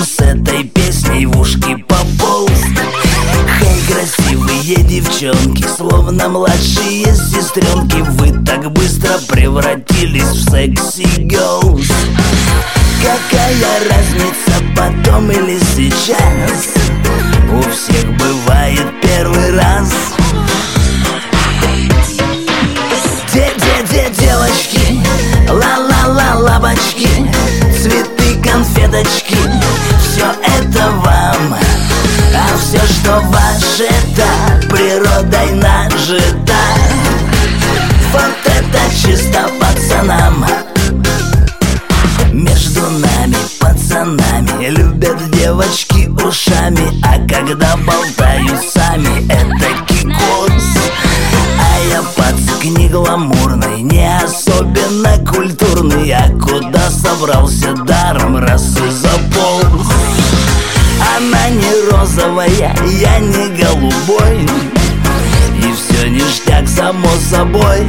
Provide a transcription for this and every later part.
с этой песней в ушки пополз. Хей, красивые девчонки, словно младшие сестренки, вы так быстро превратились в секси girls. Какая разница, потом или сейчас? У всех бывает первый раз. Девочки, ла-ла-ла-лабочки, цветы, конфеточки, все это вам. А все, что ваше, это природой нажито. Вот это чисто пацанам. Между нами, пацанами, любят девочки ушами, а когда болтают сами, это кикос. А я пацак не гламурный, не особенно культурный, а куда собрался даром, раз и заполз. Она не розовая, я не голубой, и все ништяк само собой.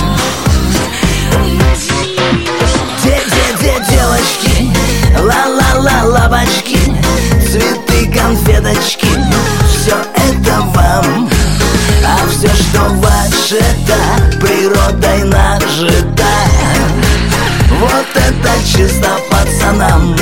Девочки, ла-ла-ла-лабочки, цветы, конфеточки, все это вам. А все, что ваше, это природой нажито. Вот это чисто пацанам.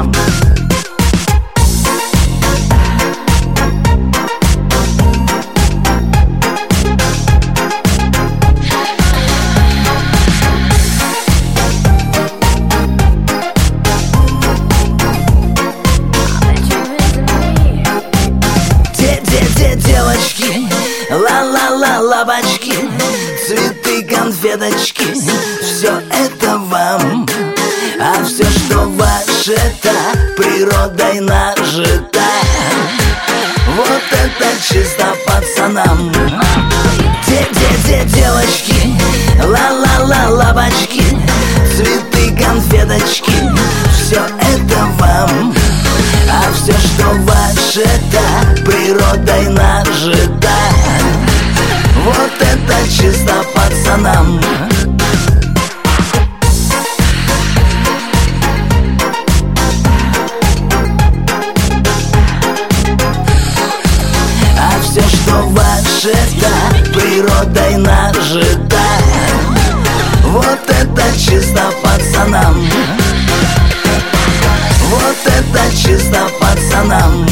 Девочки, ла-ла-ла-лабочки, цветы, конфеточки, все это вам. А все, что ваше, это природой нажито. Вот это чисто пацанам. Девочки, ла-ла-ла-лабочки, цветы, конфеточки, все это вам. А все, что ваше, это природой нажито. Вот это чисто пацанам. А все, что ваше, это природой нажито. Вот это чисто пацанам. Вот это чисто пацанам.